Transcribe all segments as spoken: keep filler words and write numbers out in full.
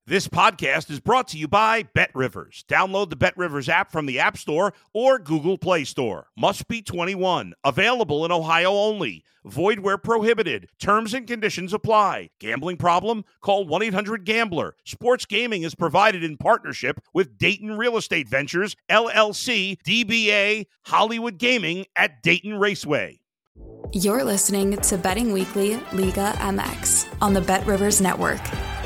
This podcast is brought to you by BetRivers. Download the BetRivers app from the App Store or Google Play Store. Must be twenty-one. Available in Ohio only. Void where prohibited. Terms and conditions apply. Gambling problem? Call one eight hundred gambler. Sports gaming is provided in partnership with Dayton Real Estate Ventures, L L C, D B A, Hollywood Gaming at Dayton Raceway. You're listening to Betting Weekly Liga M X on the BetRivers Network.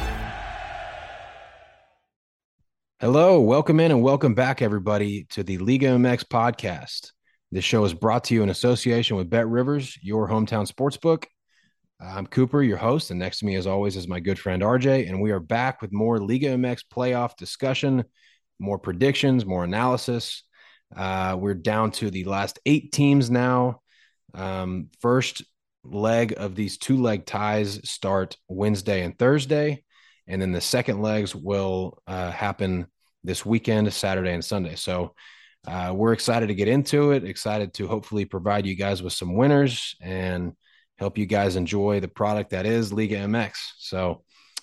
Hello, welcome in and welcome back, everybody, to the Liga M X podcast. This show is brought to you in association with BetRivers, your hometown sportsbook. I'm Cooper, your host, and next to me, as always, is my good friend R J, and we are back with more Liga M X playoff discussion, more predictions, more analysis. Uh, we're down to the last eight teams now. Um, first leg of these two-leg ties start Wednesday and Thursday. And then the second legs will uh, happen this weekend, Saturday and Sunday. So uh, we're excited to get into it, excited to hopefully provide you guys with some winners and help you guys enjoy the product that is Liga M X. So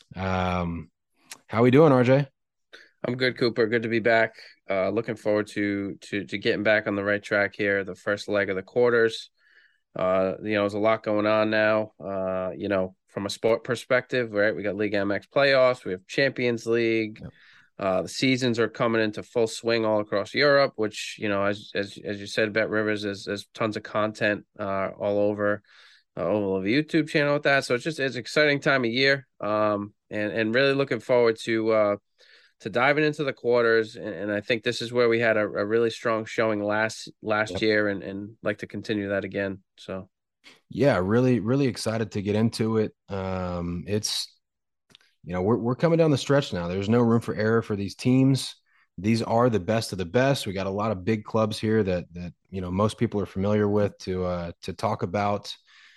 um, how are we doing, R J? I'm good, Cooper. Good to be back. Uh, looking forward to, to to getting back on the right track here, the first leg of the quarters. Uh, you know, there's a lot going on now, uh, you know, from a sport perspective, right? We got Liga M X playoffs. We have Champions League. Yep. Uh, the seasons are coming into full swing all across Europe, which, you know, as as as you said, BetRivers is there's tons of content uh, all over uh, all over the YouTube channel with that. So it's just it's an exciting time of year, um, and and really looking forward to uh, to diving into the quarters. And, and I think this is where we had a, a really strong showing last last yep. year, and and like to continue that again. So. Yeah, really, really excited to get into it. Um, it's, you know, we're we're coming down the stretch now. There's no room for error for these teams. These are the best of the best. We got a lot of big clubs here that that you know most people are familiar with to uh, to talk about.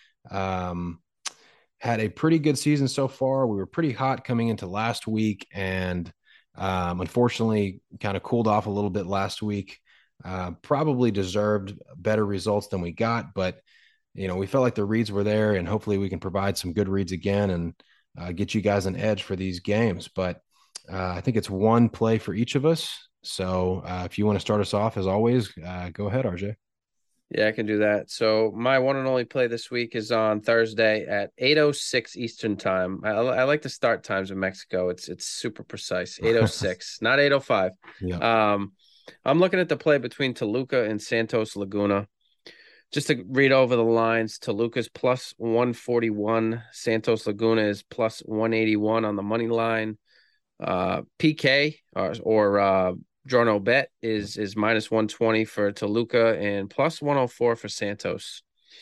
Um, had a pretty good season so far. We were pretty hot coming into last week, and um, unfortunately, kind of cooled off a little bit last week. Uh, probably deserved better results than we got, but. You know, we felt like the reads were there, and hopefully we can provide some good reads again and uh, get you guys an edge for these games. But uh, I think it's one play for each of us. So uh, if you want to start us off, as always, uh, go ahead, R J. Yeah, I can do that. So my one and only play this week is on Thursday at eight oh six Eastern time. I, I like the start times in Mexico. It's it's super precise. eight oh six, not eight oh five. Yeah. Um, I'm looking at the play between Toluca and Santos Laguna. Just to read over the lines, Toluca's plus one forty-one. Santos Laguna is plus one eighty-one on the money line. Uh, P K or, or uh, Jorno Bet is is minus one twenty for Toluca and plus one oh four for Santos.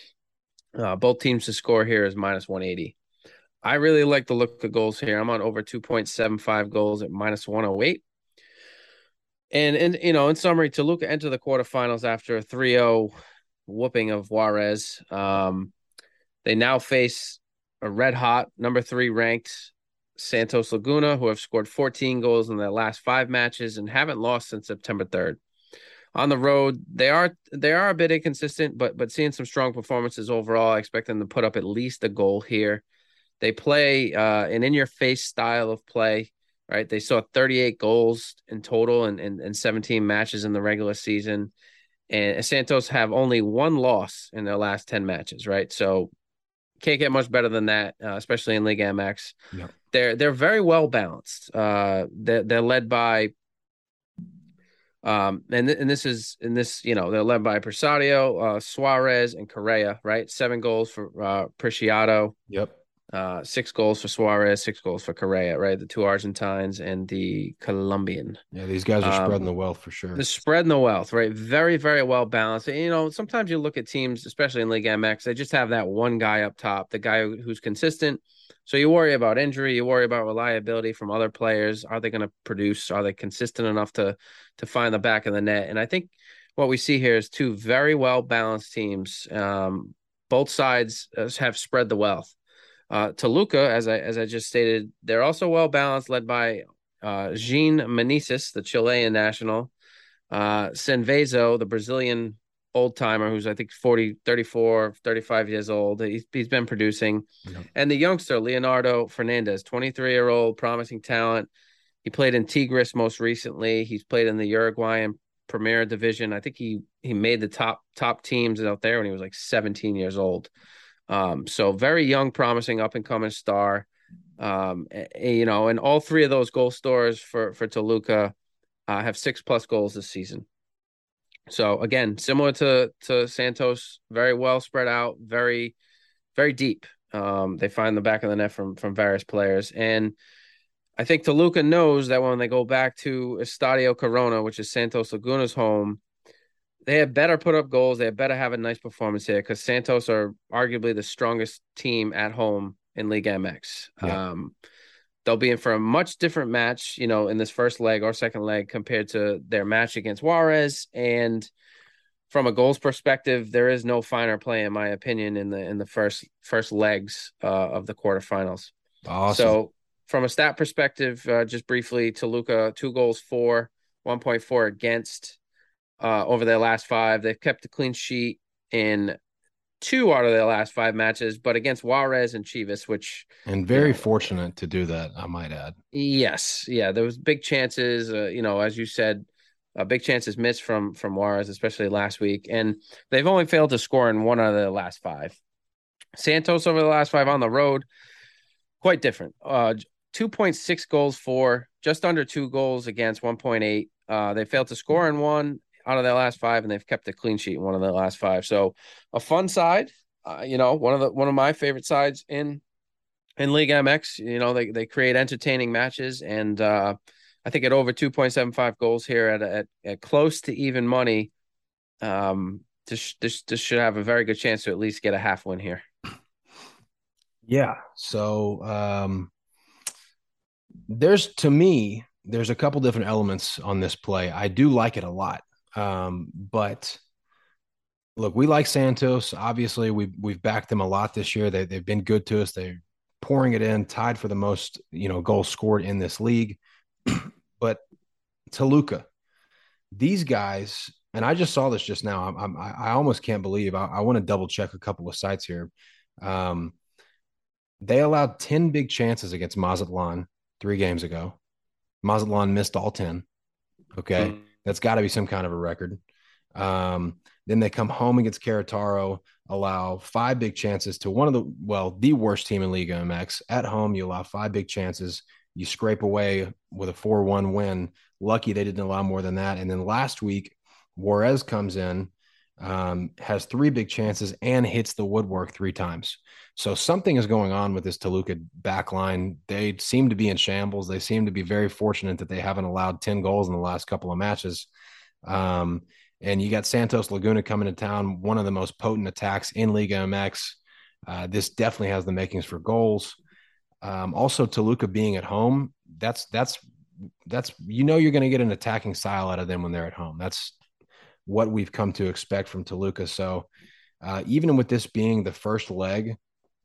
Uh, both teams to score here is minus one eighty. I really like the look of goals here. I'm on over two point seven five goals at minus one oh eight. And, and you know, in summary, Toluca entered the quarterfinals after a three oh whooping of Juarez. Um, they now face a red hot number three ranked Santos Laguna, who have scored fourteen goals in their last five matches and haven't lost since September third. On the road, they are they are a bit inconsistent, but but seeing some strong performances overall. I expect them to put up at least a goal here. They play uh, an in-your-face style of play, right? They saw thirty-eight goals in total and in, in, in seventeen matches in the regular season. And Santos have only one loss in their last ten matches, right? So can't get much better than that, uh, especially in Liga M X. Yep. They're they're very well balanced. Uh, they're they're led by, um, and th- and this is and this you know they're led by Presario, uh, Suarez, and Correa, right? Seven goals for uh, Preciado. Yep. Uh, six goals for Suarez, six goals for Correa, right? The two Argentines and the Colombian. Yeah, these guys are um, spreading the wealth for sure. The spreading the wealth, right? Very, very well balanced. And, you know, sometimes you look at teams, especially in Liga M X, they just have that one guy up top, the guy who's consistent. So you worry about injury, you worry about reliability from other players. Are they going to produce? Are they consistent enough to to find the back of the net? And I think what we see here is two very well balanced teams. Um, both sides have spread the wealth. Uh, Toluca, as I as I just stated, they're also well balanced, led by uh, Jean Meneses, the Chilean national, uh, Senvezo, the Brazilian old timer who's I think forty, thirty-four, thirty-five years old. He's, he's been producing. Yeah. And the youngster, Leonardo Fernandez, twenty-three year old, promising talent. He played in Tigres most recently. He's played in the Uruguayan Premier Division. I think he he made the top top teams out there when he was like seventeen years old. Um, so very young, promising, up and coming star. Um, you know, and all three of those goal scorers for for Toluca uh, have six plus goals this season. So again, similar to to Santos, very well spread out, very very deep. Um, they find the back of the net from from various players, and I think Toluca knows that when they go back to Estadio Corona, which is Santos Laguna's home, they had better put up goals. They had better have a nice performance here because Santos are arguably the strongest team at home in Liga M X. Yeah. Um, they'll be in for a much different match, you know, in this first leg or second leg compared to their match against Juarez. And from a goals perspective, there is no finer play, in my opinion, in the in the first first legs uh, of the quarterfinals. Awesome. So from a stat perspective, uh, just briefly, Toluca, two goals for, one point four against uh, over their last five. They've kept a clean sheet in two out of their last five matches, but against Juarez and Chivas, which and very you know, fortunate to do that, I might add. Yes, yeah, there was big chances. Uh, you know, as you said, uh, big chances missed from from Juarez, especially last week, and they've only failed to score in one out of the last five. Santos over the last five on the road, quite different. Uh, two point six goals for, just under two goals against, one point eight. Uh, they failed to score in one out of their last five, and they've kept a clean sheet in one of their last five. So a fun side, uh, you know, one of the one of my favorite sides in in Liga M X. You know, they they create entertaining matches, and uh, I think at over two point seven five goals here at at, at close to even money, um, this, this this should have a very good chance to at least get a half win here. Yeah. So um, there's, to me, there's a couple different elements on this play. I do like it a lot. Um, but look, we like Santos. Obviously, we, we've backed them a lot this year. They, they've been good to us. They're pouring it in, tied for the most, you know, goals scored in this league. But Toluca, these guys, and I just saw this just now. I'm, I'm, I almost can't believe. I, I want to double check a couple of sites here. Um, They allowed ten big chances against Mazatlan three games ago. Mazatlan missed all ten. Okay. Mm-hmm. That's got to be some kind of a record. Um, then they come home against Querétaro, allow five big chances to one of the, well, the worst team in Liga M X. At home, you allow five big chances. You scrape away with a four one win. Lucky they didn't allow more than that. And then last week, Juarez comes in, um, has three big chances and hits the woodwork three times. So something is going on with this Toluca back line. They seem to be in shambles. They seem to be very fortunate that they haven't allowed ten goals in the last couple of matches. Um, and you got Santos Laguna coming to town, one of the most potent attacks in Liga M X. Uh, this definitely has the makings for goals. Um, also, Toluca being at home, that's, that's, that's, you know, you're going to get an attacking style out of them when they're at home. That's what we've come to expect from Toluca. So uh, even with this being the first leg,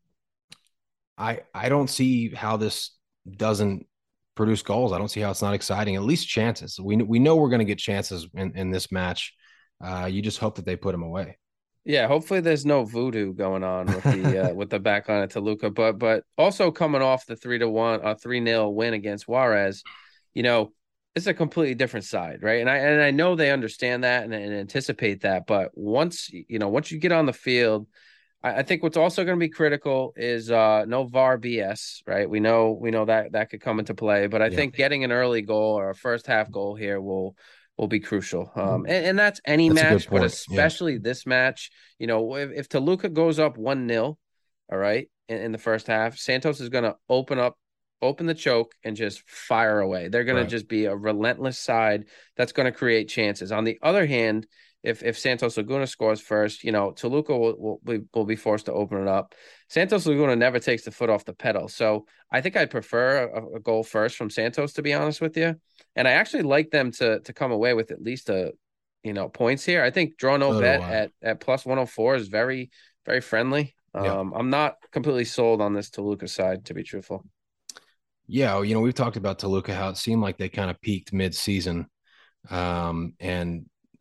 I, I don't see how this doesn't produce goals. I don't see how it's not exciting, at least chances. We, we know we're going to get chances in, in this match. Uh, you just hope that they put them away. Yeah, hopefully there's no voodoo going on with the uh, with the back line at Toluca, but but also coming off the three to one, a three nil win against Juarez, you know, it's a completely different side, right? And I and I know they understand that and, and anticipate that, but once you know, once you get on the field, I, I think what's also going to be critical is uh, no V A R B S, right? We know we know that that could come into play, but I yeah. think getting an early goal or a first half goal here will. will be crucial. Um, and, and that's any that's match, but especially yeah. this match, you know, if, if Toluca goes up one nil, all right, in, in the first half, Santos is going to open up, open the choke and just fire away. They're going right. to just be a relentless side that's going to create chances. On the other hand, if if Santos Laguna scores first, you know, Toluca will, will, be, will be forced to open it up. Santos Laguna never takes the foot off the pedal. So I think I'd prefer a, a goal first from Santos, to be honest with you. And I actually like them to to come away with at least a, you know, points here. I think draw no so bet at, at plus one oh four is very, very friendly. Yeah. Um, I'm not completely sold on this Toluca side, to be truthful. Yeah, you know, we've talked about Toluca, how it seemed like they kind of peaked mid-season. Um, and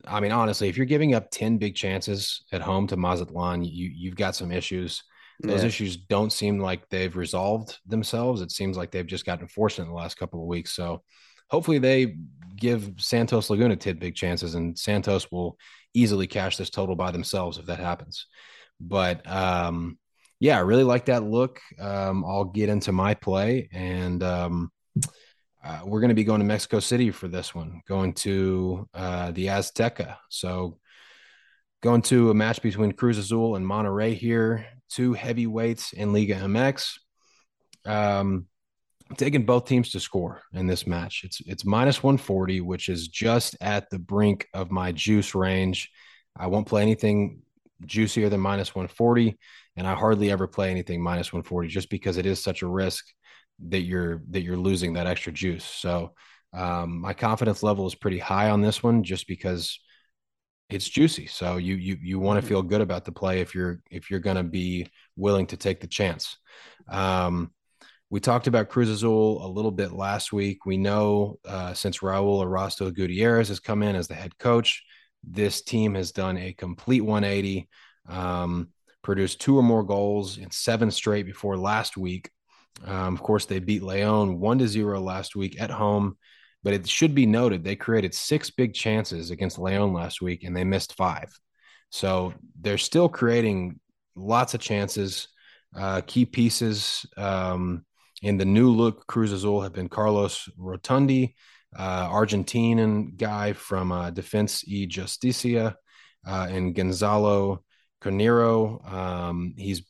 I mean, honestly, if you're giving up ten big chances at home to Mazatlan, you you've got some issues. Those Yeah. issues don't seem like they've resolved themselves. It seems like they've just gotten fortunate in the last couple of weeks. So hopefully they give Santos Laguna ten big chances, and Santos will easily cash this total by themselves if that happens. But um, yeah, I really like that look. Um, I'll get into my play, and um, uh, we're going to be going to Mexico City for this one, going to uh, the Azteca. So going to a match between Cruz Azul and Monterrey here, two heavyweights in Liga M X. Um, I'm taking both teams to score in this match. It's it's minus one forty, which is just at the brink of my juice range. I won't play anything juicier than minus one forty, and I hardly ever play anything minus one forty just because it is such a risk that you're that you're losing that extra juice. So um, my confidence level is pretty high on this one just because it's juicy. So you you you want to feel good about the play if you're if you're going to be willing to take the chance. Um, we talked about Cruz Azul a little bit last week. We know uh, since Raul Erasto Gutierrez has come in as the head coach, this team has done a complete one eighty, um, produced two or more goals in seven straight before last week. Um, of course, they beat Leon one to zero last week at home. But it should be noted they created six big chances against Leon last week, and they missed five. So they're still creating lots of chances. Uh, key pieces um, in the new look Cruz Azul have been Carlos Rotundi, uh, Argentinian guy from uh, Defensa y Justicia, uh, and Gonzalo Carneiro. Um, he's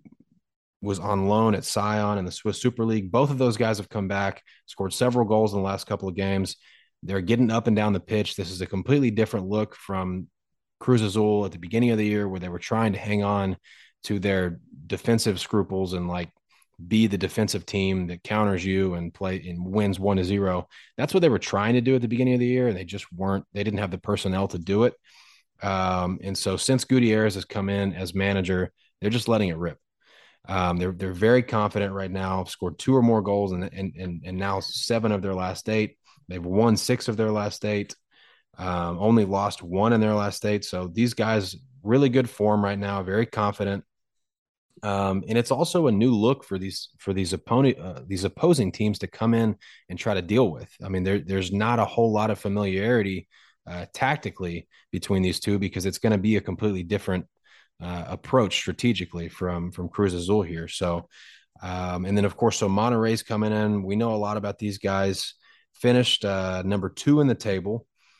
was on loan at Sion in the Swiss Super League. Both of those guys have come back, scored several goals in the last couple of games. They're getting up and down the pitch. This is a completely different look from Cruz Azul at the beginning of the year, where they were trying to hang on to their defensive scruples and like be the defensive team that counters you and play and wins one to zero. That's what they were trying to do at the beginning of the year, and they just weren't. They didn't have the personnel to do it. Um, and so since Gutierrez has come in as manager, they're just letting it rip. Um, they're they're very confident right now. Scored two or more goals, and and and and now seven of their last eight. They've won six of their last eight. Um, only lost one in their last eight. So these guys really good form right now. Very confident. Um, and it's also a new look for these for these opponent uh, these opposing teams to come in and try to deal with. I mean, there there's not a whole lot of familiarity uh, tactically between these two because it's going to be a completely different Uh, approach strategically from from Cruz Azul here. So, um, and then of course, so Monterrey's coming in. We know a lot about these guys. Finished uh, number two in the table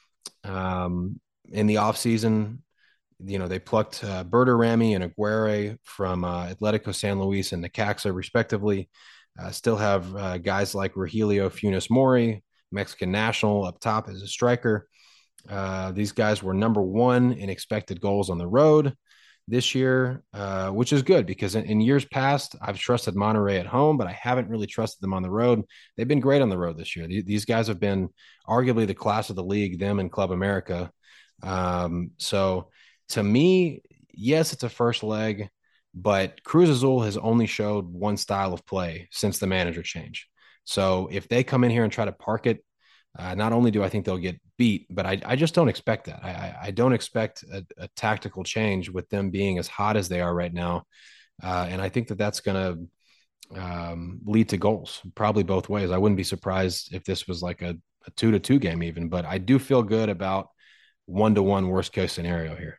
um, in the offseason. You know, they plucked uh, Bertarami and Aguirre from uh, Atletico San Luis and Necaxa, respectively. Uh, still have uh, guys like Rogelio Funes Mori, Mexican national, up top as a striker. Uh, these guys were number one in expected goals on the road this year, uh, which is good because in, in years past, I've trusted Monterrey at home, but I haven't really trusted them on the road. They've been great on the road this year. These, these guys have been arguably the class of the league, them and Club America. Um, so to me, yes, it's a first leg, but Cruz Azul has only showed one style of play since the manager change. So if they come in here and try to park it, Uh, not only do I think they'll get beat, but I, I just don't expect that. I, I don't expect a, a tactical change with them being as hot as they are right now. Uh, and I think that that's going to um, lead to goals, probably both ways. I wouldn't be surprised if this was like a, a two to two game even, but I do feel good about one to one worst case scenario here.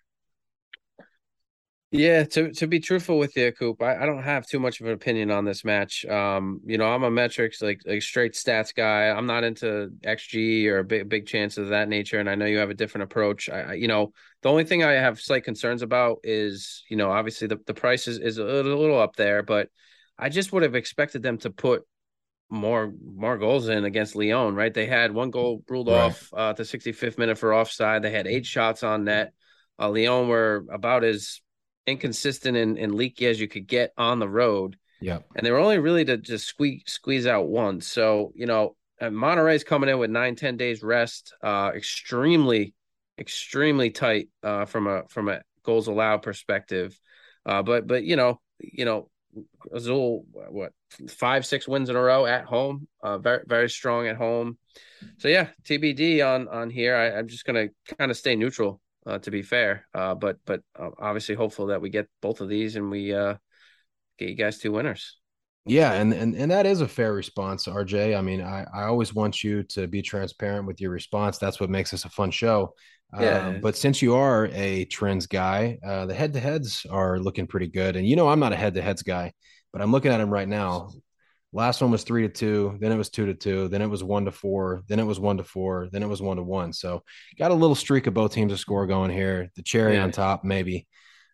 Yeah, to to be truthful with you, Coop, I, I don't have too much of an opinion on this match. Um, you know, I'm a metrics like like straight stats guy. I'm not into X G or big big chances of that nature. And I know you have a different approach. I, I you know, the only thing I have slight concerns about is, you know, obviously the, the price is, is a little, a little up there, but I just would have expected them to put more more goals in against Leon, right? They had one goal ruled Right. off uh the sixty-fifth minute for offside. They had eight shots on net. Uh, Leon were about as inconsistent and, and leaky as you could get on the road. Yeah. And they were only really to just squeeze squeeze out one. So, you know, Monterrey's coming in with nine, ten days rest, uh, extremely, extremely tight uh, from a from a goals allowed perspective. Uh, but but you know, you know, Azul, what, five, six wins in a row at home. Uh, very, very strong at home. So yeah, T B D on on here. I, I'm just gonna kind of stay neutral, uh, to be fair. Uh, but but uh, obviously hopeful that we get both of these and we uh get you guys two winners. Yeah, and and and that is a fair response, R J. I mean, I I always want you to be transparent with your response. That's what makes this a fun show. Yeah. Um, but since you are a trends guy, uh, the head to heads are looking pretty good. And you know, I'm not a head to heads guy, but I'm looking at them right now. Last one was three to two, then it was two to two, then it was one to four, then it was one to four, then it was one to one. So got a little streak of both teams to score going here. The cherry Yeah. on top, maybe.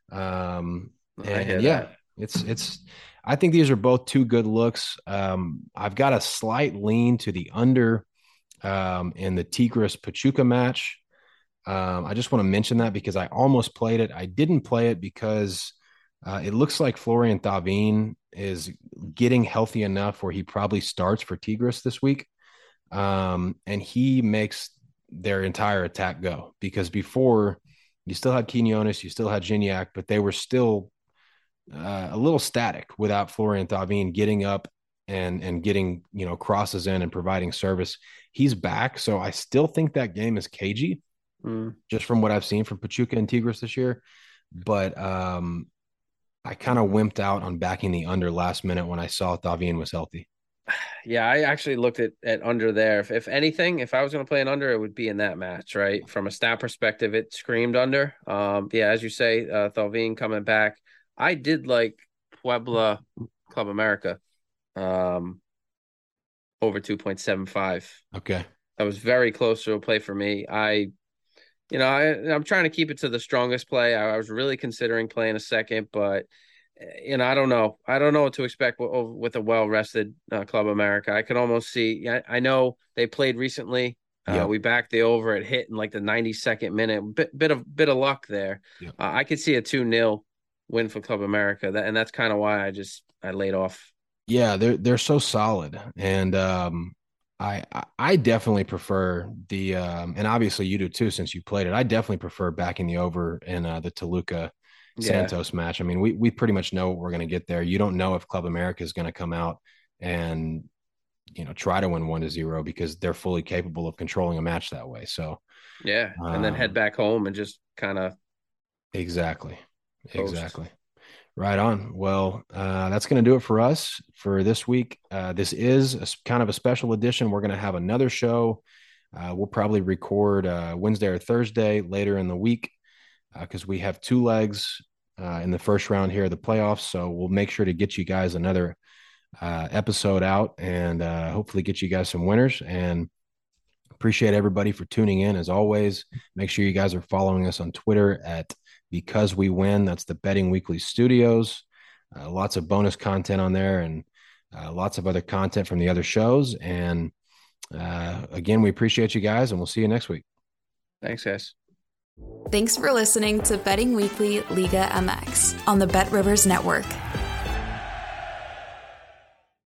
Um, I and, hear and yeah, that. it's it's. I think these are both two good looks. Um, I've got a slight lean to the under um, in the Tigres Pachuca match. Um, I just want to mention that because I almost played it. I didn't play it because uh, it looks like Florian Thauvin is getting healthy enough where he probably starts for Tigres this week. Um, and he makes their entire attack go because before you still had Quinones, you still had Gignac, but they were still uh, a little static without Florian Thauvin getting up and and getting, you know, crosses in and providing service. He's back, so I still think that game is cagey, Mm. just from what I've seen from Pachuca and Tigres this year. But um, I kind of wimped out on backing the under last minute when I saw Thauvin was healthy. Yeah, I actually looked at, at under there. If, if anything, if I was going to play an under, it would be in that match, right? From a stat perspective, it screamed under. Um, yeah, as you say, uh, Thauvin coming back. I did like Puebla Club America um, over two point seven five. Okay. That was very close to a play for me. I, you know, I, I'm trying to keep it to the strongest play. I, I was really considering playing a second, but you know, I don't know. I don't know what to expect with, with a well-rested uh, Club America. I could almost see. I, I know they played recently. Uh, Yep. We backed the over. It hit in like the ninety-second minute. Bit bit of bit of luck there. Yep. Uh, I could see a two nil win for Club America. That and that's kind of why I just I laid off. Yeah, they're they're so solid, and um, I I definitely prefer the um, and obviously you do too since you played it. I definitely prefer backing the over in uh, the Toluca Santos yeah. match. I mean, we we pretty much know what we're going to get there. You don't know if Club America is going to come out and, you know, try to win one to zero because they're fully capable of controlling a match that way. So yeah, and um, then head back home and just kind of exactly, post. exactly. Right on. Well, uh, that's going to do it for us for this week. Uh, this is a, kind of a special edition. We're going to have another show. Uh, we'll probably record uh, Wednesday or Thursday later in the week because uh, we have two legs uh, in the first round here of the playoffs. So we'll make sure to get you guys another uh, episode out and uh, hopefully get you guys some winners. And appreciate everybody for tuning in as always. Make sure you guys are following us on Twitter at Because We Win. That's the Betting Weekly Studios. Uh, lots of bonus content on there and uh, lots of other content from the other shows. And uh, again, we appreciate you guys and we'll see you next week. Thanks, guys. Thanks for listening to Betting Weekly Liga M X on the Bet Rivers Network.